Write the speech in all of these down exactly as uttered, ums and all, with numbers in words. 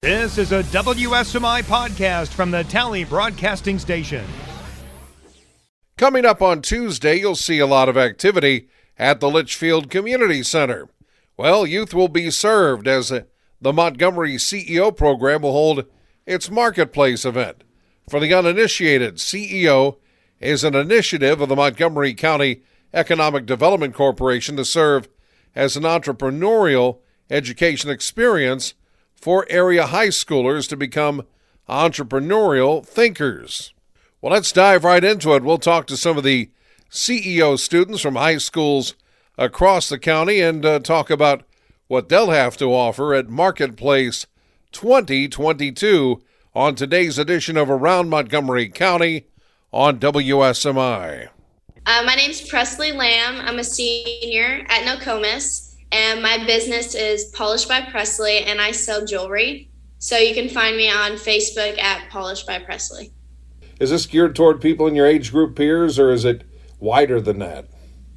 This is a W S M I podcast from the Tally Broadcasting Station. Coming up on Tuesday, you'll see a lot of activity at the Litchfield Community Center. Well, youth will be served as the Montgomery C E O program will hold its Marketplace event. For the uninitiated, C E O is an initiative of the Montgomery County Economic Development Corporation to serve as an entrepreneurial education experience for area high schoolers to become entrepreneurial thinkers. Well, let's dive right into it. We'll talk to some of the C E O students from high schools across the county and uh, talk about what they'll have to offer at Marketplace twenty twenty-two on today's edition of Around Montgomery County on W S M I. Uh, my name's Presley Lamb. I'm a senior at Nokomis, and my business is Polished by Presley, and I sell jewelry. So you can find me on Facebook at Polished by Presley. Is this geared toward people in your age group peers, or is it wider than that?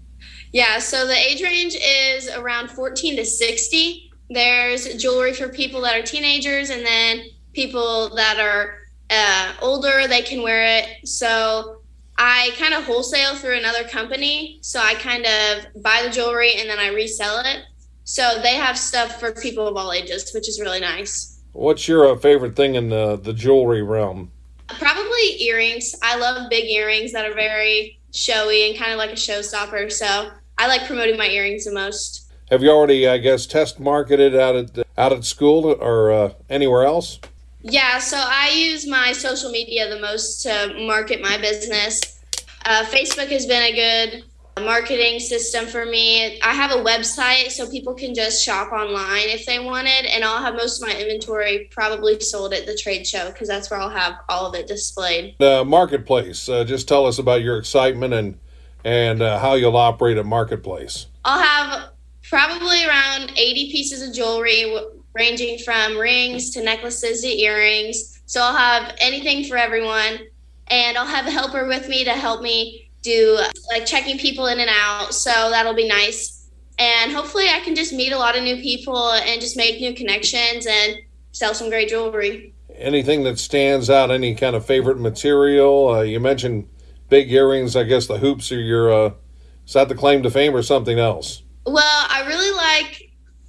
Yeah, so the age range is around fourteen to sixty. There's jewelry for people that are teenagers, and then people that are uh, older, they can wear it. So I kind of wholesale through another company. So I kind of buy the jewelry and then I resell it. So they have stuff for people of all ages, which is really nice. What's your uh, favorite thing in the, the jewelry realm? Probably earrings. I love big earrings that are very showy and kind of like a showstopper. So I like promoting my earrings the most. Have you already, I guess, test marketed out at out at school or uh, anywhere else? Yeah, so I use my social media the most to market my business. Uh, Facebook has been a good marketing system for me. I have a website so people can just shop online if they wanted, and I'll have most of my inventory probably sold at the trade show because that's where I'll have all of it displayed. The Marketplace, uh, just tell us about your excitement and, and uh, how you'll operate at Marketplace. I'll have probably around eighty pieces of jewelry, ranging from rings to necklaces to earrings. So I'll have anything for everyone. And I'll have a helper with me to help me do like checking people in and out. So that'll be nice. And hopefully I can just meet a lot of new people and just make new connections and sell some great jewelry. Anything that stands out, any kind of favorite material? Uh, you mentioned big earrings. I guess the hoops are your, uh, is that the claim to fame or something else? Well, I really like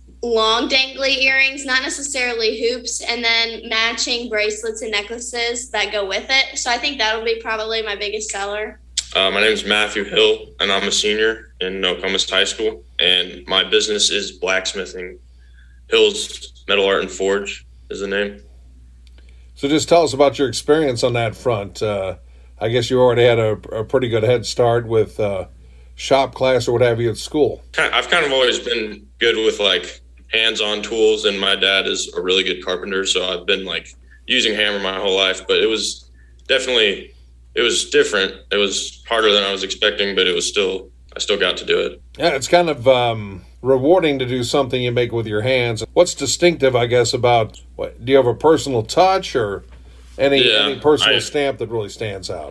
long dangly earrings, not necessarily hoops, and then matching bracelets and necklaces that go with it. So I think that'll be probably my biggest seller. Uh, my name is Matthew Hill, and I'm a senior in Nokomis High School, and my business is blacksmithing. Hill's Metal Art and Forge is the name. So just tell us about your experience on that front. Uh, I guess you already had a, a pretty good head start with uh, shop class or what have you at school. I've kind of always been good with like hands-on tools, and my dad is a really good carpenter, so I've been like using hammer my whole life. But it was definitely it was different. It was harder than I was expecting, but it was still I still got to do it. Yeah, it's kind of um, rewarding to do something you make with your hands. What's distinctive, I guess, about what? Do you have a personal touch or any yeah, any personal I, stamp that really stands out?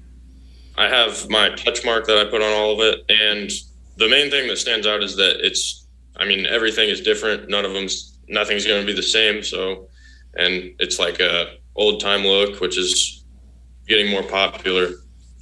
I have my touch mark that I put on all of it, and the main thing that stands out is that it's I mean, everything is different. None of them's, nothing's going to be the same. So, and it's like a old time look, which is getting more popular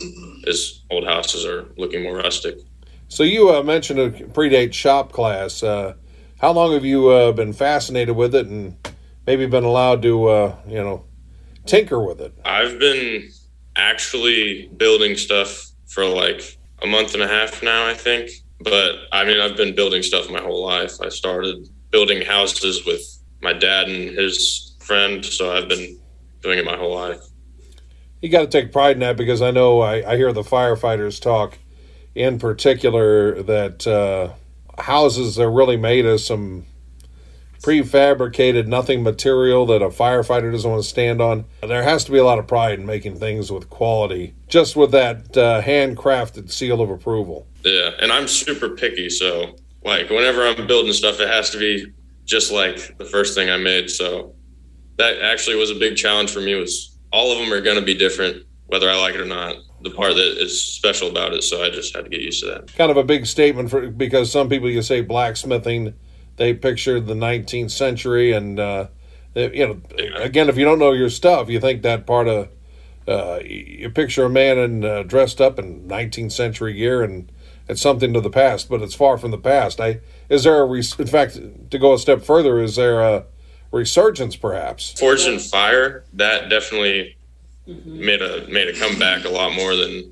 as old houses are looking more rustic. So you uh, mentioned a predate shop class. Uh, how long have you uh, been fascinated with it and maybe been allowed to, uh, you know, tinker with it? I've been actually building stuff for like a month and a half now, I think. But, I mean, I've been building stuff my whole life. I started building houses with my dad and his friend, so I've been doing it my whole life. You got to take pride in that because I know I, I hear the firefighters talk in particular that uh, houses are really made of some prefabricated nothing material that a firefighter doesn't want to stand on. There has to be a lot of pride in making things with quality, just with that uh, handcrafted seal of approval. Yeah, and I'm super picky, so like whenever I'm building stuff, it has to be just like the first thing I made. So that actually was a big challenge for me. Was all of them are going to be different, whether I like it or not. The part that is special about it, so I just had to get used to that. Kind of a big statement for because some people, you say blacksmithing, they picture the nineteenth century, and uh, You know, again, if you don't know your stuff, you think that part of uh, you picture a man in uh, dressed up in nineteenth century gear, and it's something to the past, but it's far from the past. I is there a res- in fact, to go a step further, is there a resurgence perhaps? Forged in Fire, that definitely mm-hmm. made a made a comeback a lot more than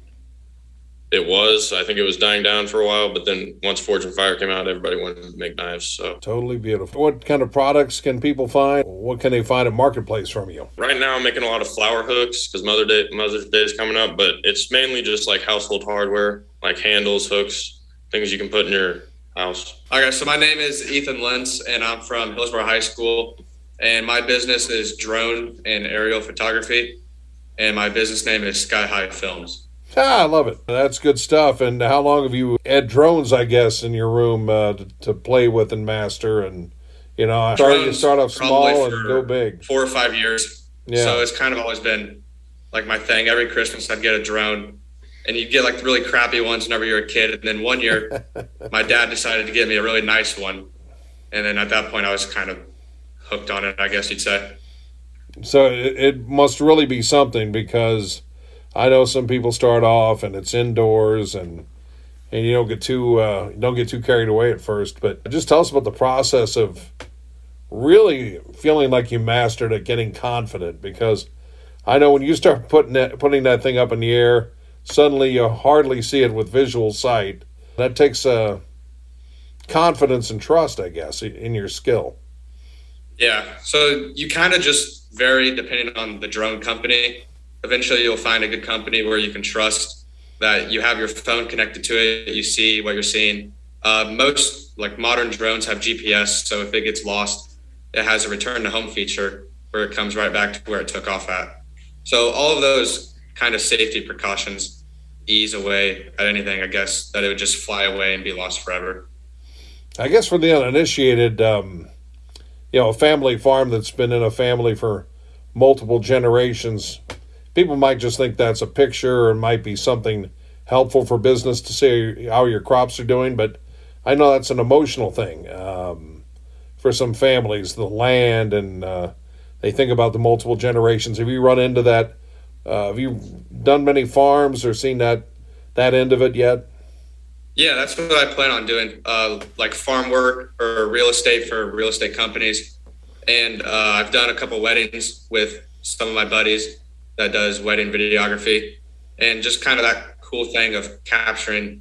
it was. I think it was dying down for a while, but then once Forged in Fire came out, everybody wanted to make knives. So totally beautiful. What kind of products can people find? What can they find at Marketplace from you? Right now, I'm making a lot of flower hooks because Mother Day, Mother's Day is coming up, but it's mainly just like household hardware, like handles, hooks, things you can put in your house. Okay, so my name is Ethan Lentz, and I'm from Hillsborough High School, and my business is drone and aerial photography, and my business name is Sky High Films. Ah, I love it. That's good stuff. And how long have you had drones, I guess, in your room uh, to, to play with and master? And, you know, start, you start off small and go big. Four or five years. Yeah. So it's kind of always been like my thing. Every Christmas I'd get a drone. And you'd get like the really crappy ones whenever you're a kid. And then one year, my dad decided to give me a really nice one. And then at that point, I was kind of hooked on it, I guess you'd say. So it, it must really be something, because I know some people start off and it's indoors and and you don't get too uh, don't get too carried away at first. But just tell us about the process of really feeling like you mastered it, getting confident. Because I know when you start putting that putting that thing up in the air, suddenly you hardly see it with visual sight. That takes uh, confidence and trust, I guess, in your skill. Yeah. So you kind of just vary depending on the drone company. Eventually you'll find a good company where you can trust that you have your phone connected to it, you see what you're seeing. Uh, most like modern drones have G P S, so if it gets lost, it has a return to home feature where it comes right back to where it took off at. So all of those kind of safety precautions ease away at anything, I guess, that it would just fly away and be lost forever. I guess for the uninitiated, um, you know, a family farm that's been in a family for multiple generations, people might just think that's a picture, or it might be something helpful for business to see how your crops are doing. But I know that's an emotional thing um, for some families, the land, and uh, they think about the multiple generations. Have you run into that? Uh, have you done many farms or seen that that end of it yet? Yeah, that's what I plan on doing, uh, like farm work or real estate for real estate companies. And uh, I've done a couple weddings with some of my buddies that does wedding videography, and just kind of that cool thing of capturing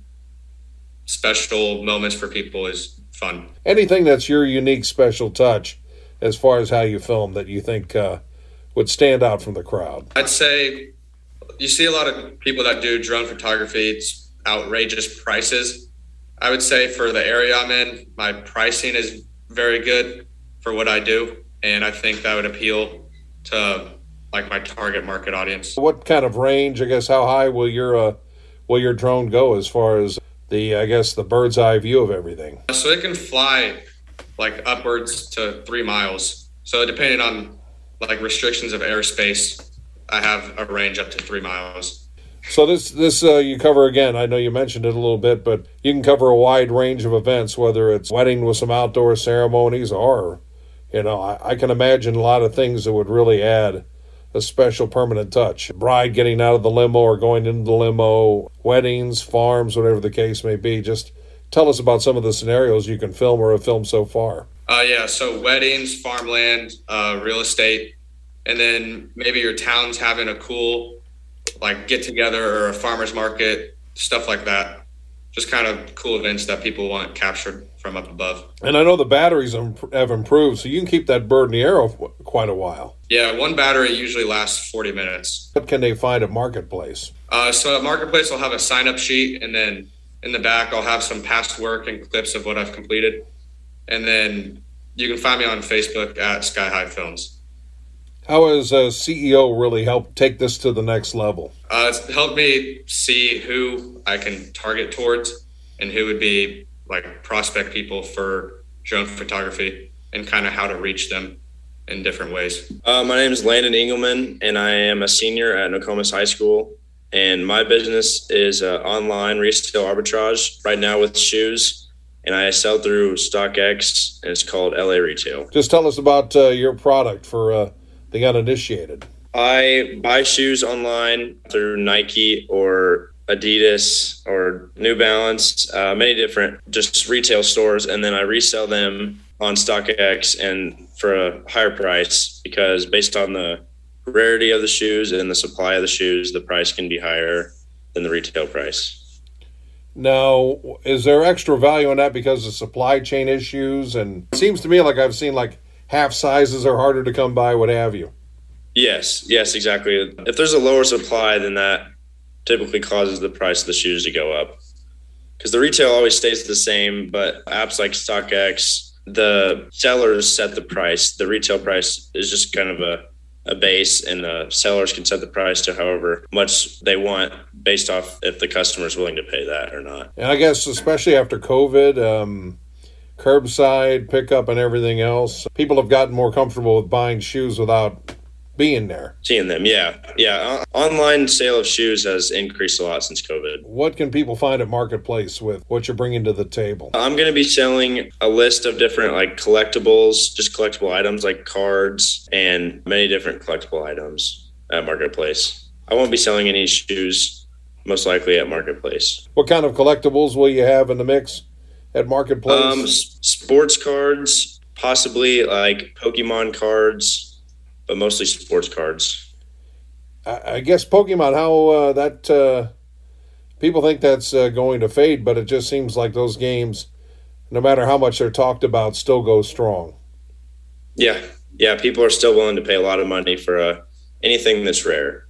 special moments for people is fun. Anything that's your unique special touch as far as how you film that you think uh, would stand out from the crowd? I'd say you see a lot of people that do drone photography. It's outrageous prices. I would say for the area I'm in, my pricing is very good for what I do, and I think that would appeal to like my target market audience. What kind of range, I guess, how high will your uh, will your drone go as far as the, I guess, the bird's eye view of everything? So it can fly like upwards to three miles. So depending on like restrictions of airspace, I have a range up to three miles. So this, this uh, you cover, again, I know you mentioned it a little bit, but you can cover a wide range of events, whether it's wedding with some outdoor ceremonies or, you know, I, I can imagine a lot of things that would really add a special permanent touch. Bride getting out of the limo or going into the limo, weddings, farms, whatever the case may be. Just tell us about some of the scenarios you can film or have filmed so far. Uh, yeah, so weddings, farmland, uh, real estate, and then maybe your town's having a cool like get together or a farmer's market, stuff like that. Just kind of cool events that people want captured from up above. And I know the batteries have improved, so you can keep that bird in the air quite a while. Yeah, one battery usually lasts forty minutes. What can they find at Marketplace? Uh, so at Marketplace, I'll have a sign-up sheet, and then in the back, I'll have some past work and clips of what I've completed. And then you can find me on Facebook at Sky High Films. How has a C E O really helped take this to the next level? Uh, it's helped me see who I can target towards and who would be like prospect people for drone photography, and kind of how to reach them in different ways. Uh, my name is Landon Engelman, and I am a senior at Nokomis High School. And my business is uh, online resale arbitrage right now with shoes. and I sell through StockX, and it's called L A Retail. Just tell us about uh, your product for uh, the uninitiated. I buy shoes online through Nike or Adidas or New Balance, uh, many different just retail stores, and then I resell them on StockX and for a higher price, because based on the rarity of the shoes and the supply of the shoes, the price can be higher than the retail price. Now, is there extra value in that because of supply chain issues? And it seems to me like I've seen like half sizes are harder to come by, what have you. Yes, yes, exactly. If there's a lower supply, then that typically causes the price of the shoes to go up. Because the retail always stays the same, but apps like StockX, the sellers set the price. The retail price is just kind of a, a base, and the sellers can set the price to however much they want based off if the customer is willing to pay that or not. And I guess especially after COVID, um, curbside pickup and everything else, people have gotten more comfortable with buying shoes without being there. Seeing them, yeah. Yeah, o- online sale of shoes has increased a lot since COVID. What can people find at Marketplace with what you're bringing to the table? I'm going to be selling a list of different like collectibles, just collectible items like cards and many different collectible items at Marketplace. I won't be selling any shoes, most likely at Marketplace. What kind of collectibles will you have in the mix at Marketplace? Um, s- sports cards, possibly like Pokemon cards, but mostly sports cards. I, I guess Pokemon, how uh, that uh, people think that's uh, going to fade, but it just seems like those games, no matter how much they're talked about, still go strong. Yeah, yeah, people are still willing to pay a lot of money for uh, anything that's rare.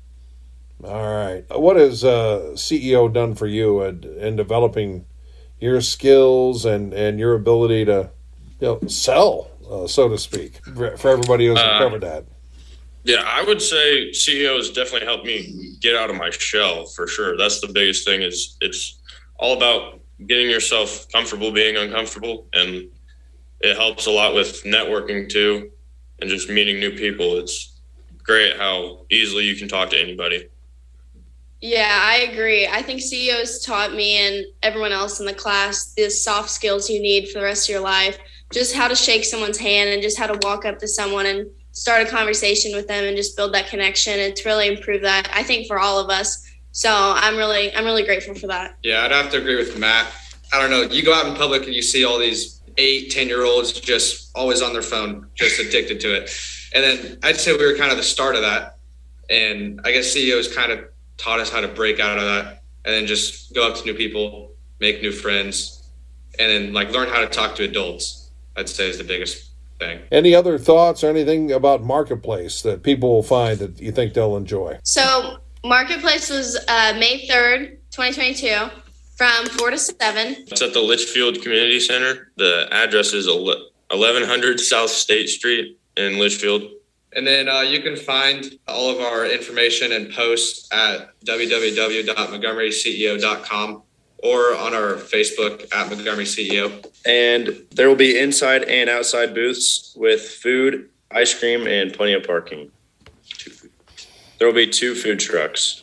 All right. What has uh, C E O done for you in, in developing your skills and, and your ability to you know, sell, uh, so to speak, for everybody who hasn't Uh, covered that? Yeah, I would say C E O has definitely helped me get out of my shell for sure. That's the biggest thing. Is it's all about getting yourself comfortable being uncomfortable, and it helps a lot with networking too, and just meeting new people. It's great how easily you can talk to anybody. Yeah, I agree. I think C E Os taught me and everyone else in the class the soft skills you need for the rest of your life. Just how to shake someone's hand and just how to walk up to someone and start a conversation with them and just build that connection. It's really improved that, I think, for all of us. So I'm really, I'm really grateful for that. Yeah, I'd have to agree with Matt. I don't know. You go out in public and you see all these eight, ten-year-olds just always on their phone, just addicted to it. And then I'd say we were kind of the start of that. And I guess C E Os kind of taught us how to break out of that and then just go up to new people, make new friends, and then like learn how to talk to adults, I'd say is the biggest thing. Any other thoughts or anything about Marketplace that people will find that you think they'll enjoy? So Marketplace was uh, May third, twenty twenty-two from four to seven. It's at the Litchfield Community Center. The address is eleven hundred South State Street in Litchfield. And then uh, you can find all of our information and posts at w w w dot montgomery c e o dot com or on our Facebook at Montgomery C E O. And there will be inside and outside booths with food, ice cream, and plenty of parking. There will be two food trucks.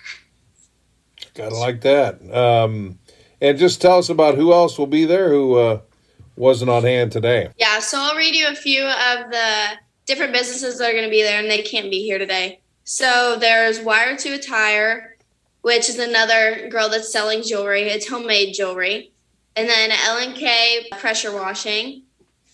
Gotta like that. Um, and just tell us about who else will be there who uh, wasn't on hand today. Yeah, so I'll read you a few of the different businesses that are going to be there, and they can't be here today. So there's Wire to Attire, which is another girl that's selling jewelry. It's homemade jewelry. And then L and K Pressure Washing.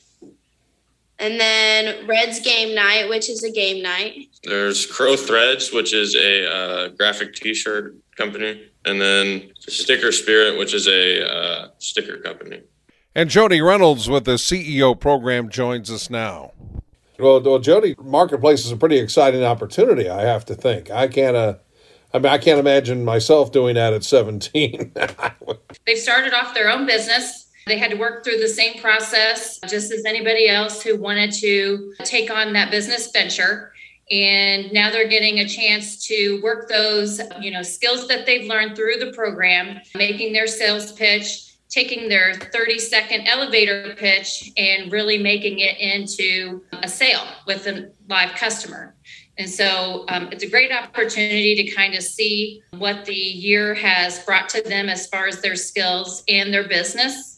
And then Red's Game Night, which is a game night. There's Crow Threads, which is a uh, graphic T-shirt company. And then Sticker Spirit, which is a uh, sticker company. And Jody Reynolds with the C E O program joins us now. Well, well, Jody, Marketplace is a pretty exciting opportunity, I have to think. I can't, uh, I mean, I can't imagine myself doing that at seventeen. They've started off their own business. They had to work through the same process just as anybody else who wanted to take on that business venture. And now they're getting a chance to work those, you know, skills that they've learned through the program, making their sales pitch, taking their thirty second elevator pitch and really making it into a sale with a live customer. And so um, it's a great opportunity to kind of see what the year has brought to them as far as their skills and their business.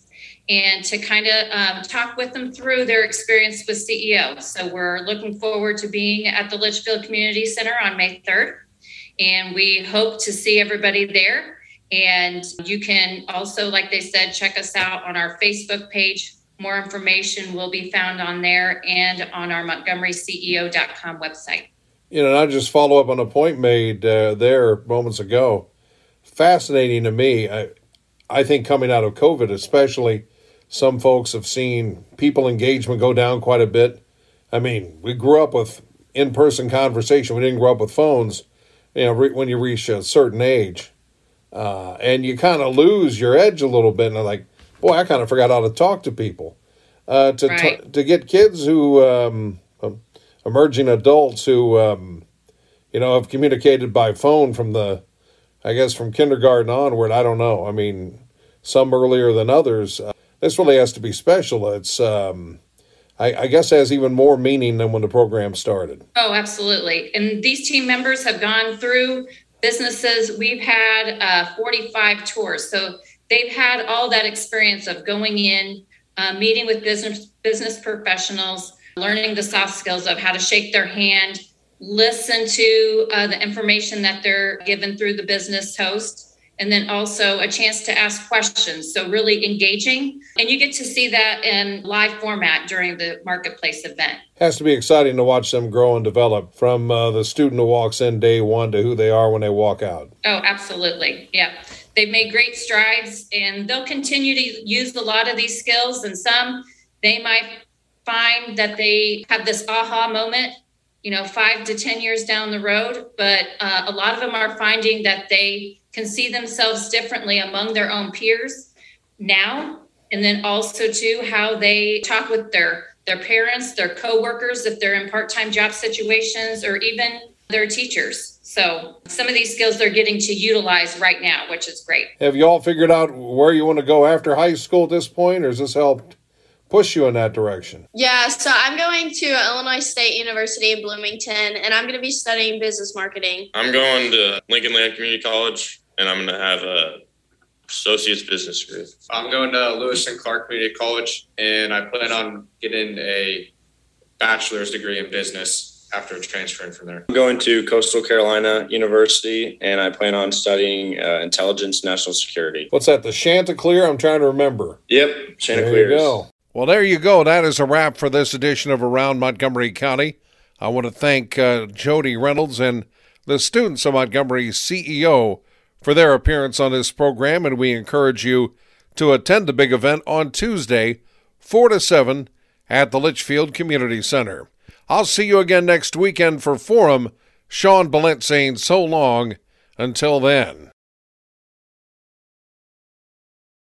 and to kind of um, talk with them through their experience with C E O. So we're looking forward to being at the Litchfield Community Center on May third, and we hope to see everybody there. And you can also, like they said, check us out on our Facebook page. More information will be found on there and on our Montgomery C E O dot com website. You know, and I just follow up on a point made uh, there moments ago. Fascinating to me. I, I think coming out of COVID, especially, some folks have seen people engagement go down quite a bit. I mean, we grew up with in-person conversation. We didn't grow up with phones, you know, re- when you reach a certain age. Uh, and you kind of lose your edge a little bit. And I'm like, boy, I kind of forgot how to talk to people. Uh, to, Right. t- to get kids who... Um, um, emerging adults who, um, you know, have communicated by phone from the, I guess, from kindergarten onward. I don't know. I mean, some earlier than others. Uh, this really has to be special. It's, um, I, I guess, has even more meaning than when the program started. Oh, absolutely. And these team members have gone through businesses. We've had uh, forty-five tours. So they've had all that experience of going in, uh, meeting with business business professionals, learning the soft skills of how to shake their hand, listen to uh, the information that they're given through the business host, and then also a chance to ask questions. So really engaging. And you get to see that in live format during the marketplace event. Has to be exciting to watch them grow and develop from uh, the student who walks in day one to who they are when they walk out. Oh, absolutely. Yeah. They've made great strides, and they'll continue to use a lot of these skills. And some they might find that they have this aha moment, you know, five to ten years down the road. But uh, a lot of them are finding that they can see themselves differently among their own peers now. And then also too, how they talk with their, their parents, their coworkers, if they're in part-time job situations, or even their teachers. So some of these skills they're getting to utilize right now, which is great. Have you all figured out where you want to go after high school at this point, or has this helped push you in that direction? Yeah, so I'm going to Illinois State University in Bloomington, and I'm going to be studying business marketing. I'm going to Lincoln Land Community College, and I'm going to have a associate's business degree. I'm going to Lewis and Clark Community College, and I plan on getting a bachelor's degree in business after transferring from there. I'm going to Coastal Carolina University, and I plan on studying uh, intelligence, national security. What's that, the Chanticleer? I'm trying to remember. Yep, Chanticleers. There you go. Well, there you go. That is a wrap for this edition of Around Montgomery County. I want to thank uh, Jody Reynolds and the students of Montgomery C E O for their appearance on this program, and we encourage you to attend the big event on Tuesday, four to seven, at the Litchfield Community Center. I'll see you again next weekend for Forum. Sean Billett saying so long until then.